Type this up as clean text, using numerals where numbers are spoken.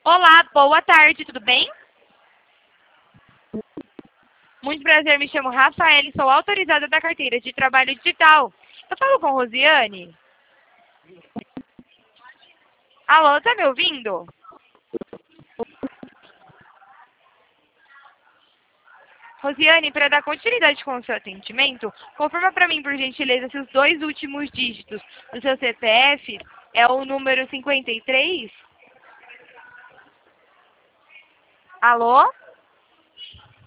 Olá, boa tarde, tudo bem? Muito prazer, me chamo Rafael e sou autorizada da carteira de trabalho digital. Eu falo com Rosiane? Alô, tá me ouvindo? Rosiane, para dar continuidade com o seu atendimento, confirma para mim, por gentileza, se os dois últimos dígitos do seu CPF é o número 53? Alô?